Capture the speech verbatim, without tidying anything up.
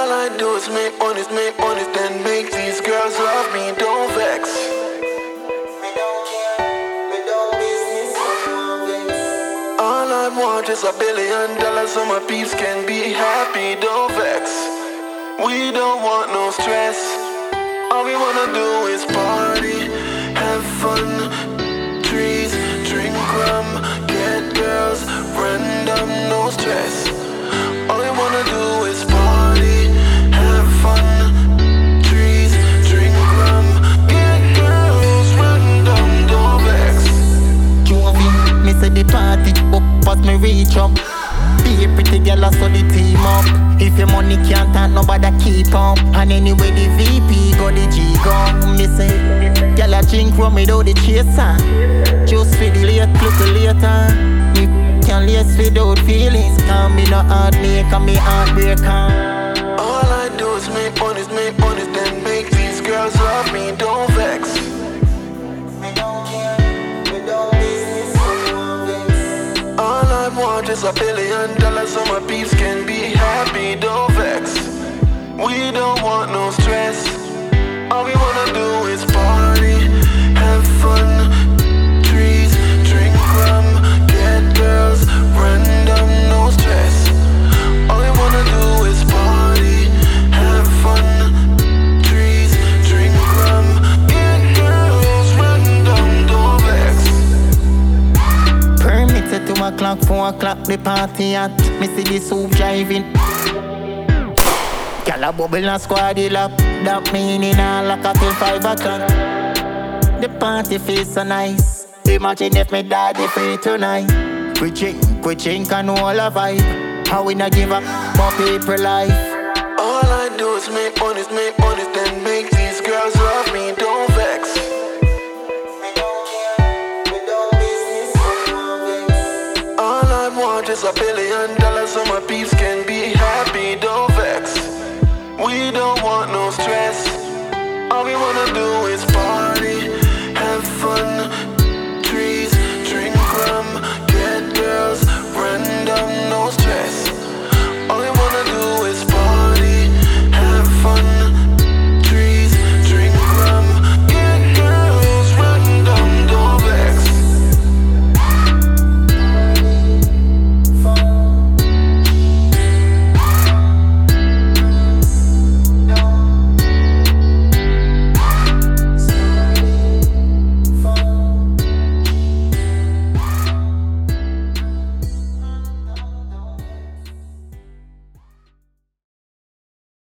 All I do is make honest, make honest, then make these girls love me, don't vex. All I want is a billion dollars so my peeps can be happy, don't vex. We don't want no stress. All we wanna do is party, have fun, trees, drink rum, get girls, random, no stress. All we wanna do is party, have fun, trees, drink rum, get girls, random, don't vex. Juvie, me say the party up as me reach up. Be a pretty girl, I saw the team up. If your money can't talk, nobody keep up. And anyway the V P go the G go. Me say, girl I drink rum without the chaser. Just for the late, look later. Me can lace without feelings. Can't be no hard maker, me heartbreaker. All I do is make honest, make honest, then make these girls love me, don't vex. All I want is a billion dollars so my peeps can be happy, don't vex. We don't want no stress. All we wanna do is party, have fun, trees, drink rum, get girls, random, no stress. All we wanna do is party, have fun, trees, drink rum, get girls, random, don't vex. Permitted two o'clock, four o'clock the party at. Me see the soup driving. Gyal a bubble and squad lap. That meaning I lock up till five o'clock. The party feels so nice. Imagine if me daddy free tonight. We drink, we drink and all a vibe. How we not give up more people life. All I do is make honest, make honest, then make these girls love me, don't vex. All I want is a billion dollars so my peeps can be happy, don't vex. We don't want no stress. All we wanna do is